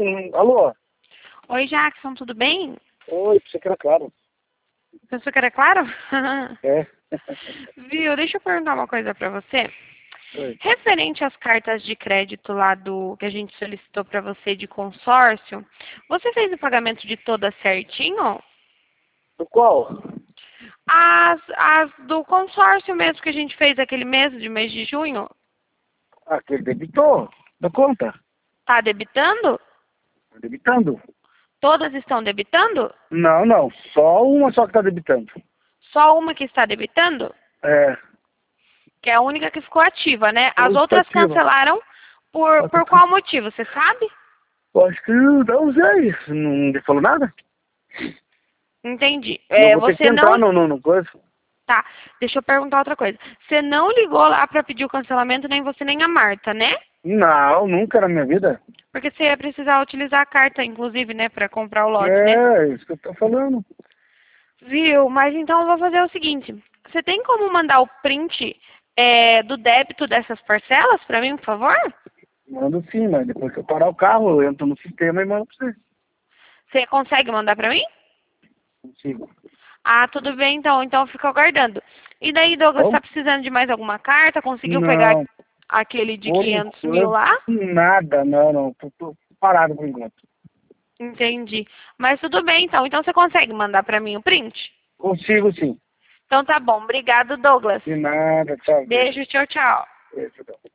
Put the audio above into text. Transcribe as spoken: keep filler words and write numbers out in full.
Hum, alô? Oi, Jackson, tudo bem? Oi, você que era claro. Pensou que era claro? É. Viu, deixa eu perguntar uma coisa pra você. Oi. Referente às cartas de crédito lá do que a gente solicitou pra você de consórcio, você fez o pagamento de todas certinho? Do qual? As, as do consórcio mesmo que a gente fez aquele mês, de mês de junho, Aquele debitou da conta. tá debitando? Tá debitando? Todas estão debitando? Não, não. Só uma só que tá debitando. Só uma que está debitando? É. Que é a única que ficou ativa, né? As Hoje tá outras ativa. cancelaram por, por qual motivo, você sabe? Eu acho que não sei. Não falou nada? Entendi. Eu É, vou ter que você entrar não... no, no, no coisa. Tá, deixa eu perguntar outra coisa. Você não ligou lá pra pedir o cancelamento, nem você nem a Marta, né? Não, nunca na minha vida. Porque você ia precisar utilizar a carta, inclusive, né, pra comprar o lote, né? É, isso que eu tô falando. Viu? Mas então eu vou fazer o seguinte. Você tem como mandar o print é, do débito dessas parcelas pra mim, por favor? Mando sim, mas depois que eu parar o carro, eu entro no sistema e mando pra você. Você consegue mandar pra mim? Consigo. Ah, tudo bem então. Então eu fico aguardando. E daí, Douglas, Bom? tá precisando de mais alguma carta? Conseguiu pegar Não. aquele de Por quinhentos mil enquanto, lá? nada, não, não. Tô, tô parado por enquanto. Entendi. Mas tudo bem então. Então você consegue mandar pra mim o print? Consigo sim. Então tá bom. Obrigado, Douglas. De nada, tchau. Beijo. Beijo, tchau, tchau. Beijo, tchau.